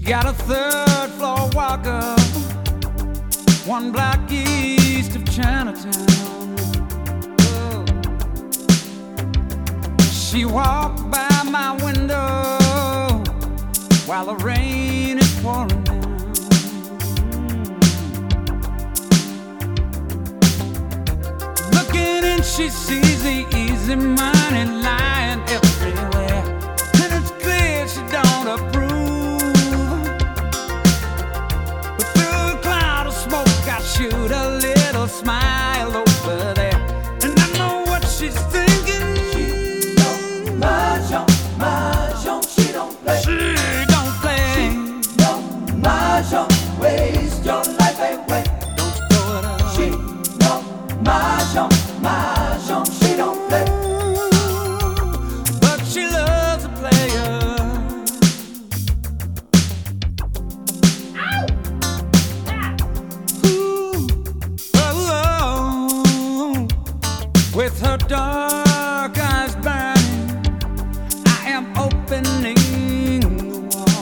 got a third floor walker, one block east of Chinatown. Oh. She walked by my window while the rain is pouring down. Looking in, she sees the easy money lying everywhere, and it's clear she don't approve. But through a cloud of smoke I shoot a little smile over there, and I know what she's thinking. She don't mahjong, she don't play. She don't play. She don't mahjong, waste your life away. Don't throw it away. She don't mahjong, she don't play. But she loves a player. Ooh, oh, with her dark eyes burning, I am opening the wall.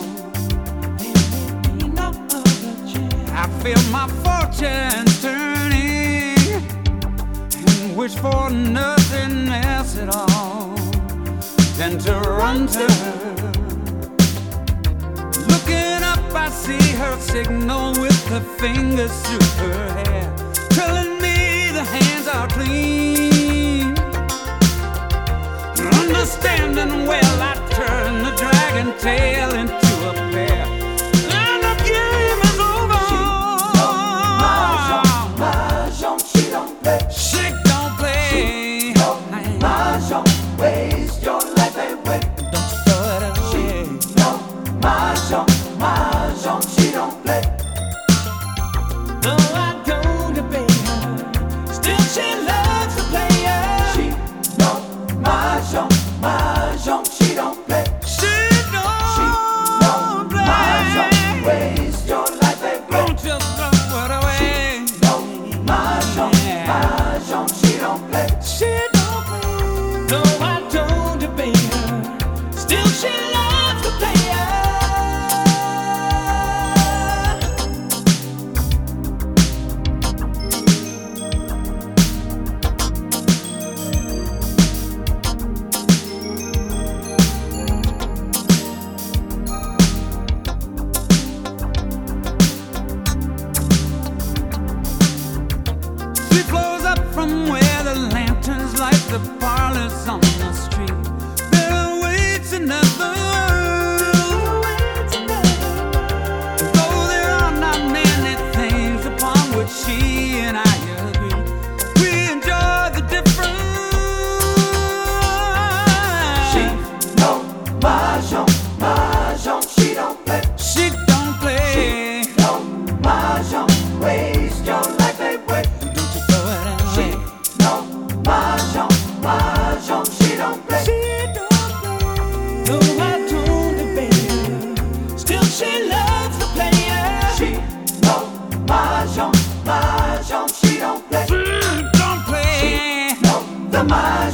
I feel my fortunes turning and wish for nothing else at all than to run to her. Looking up, I see her signal with her fingers through her hair, telling me the hands are clean. Understanding well, I turn the dragon tail into a bear, and the game is over. Mahjong, she don't play. She don't play. Mahjong, waste your life away. Don't throw it away. She don't mahjong, she don't play. Though I don't debate her, still she loves the player. She don't mahjong, she don't play. She She don't don't play. mahjong, waste your life away. Don't just throw it away. Don't mahjong, she don't play. She don't play. Though I don't debate her, still she loves the player. She flows up from where the lanterns light the parlors on the street. There awaits another world. Though there are not many things upon which she and I agree, we enjoy the difference. She don't mahjong, she don't play. She don't play. Don't mahjong, waste your life away. Don't you throw it away. She don't mahjong, she don't play. She don't play. Though I don't debate her, still she loves the player. She don't mahjong, she don't play. Don't play. Don't the mahjong.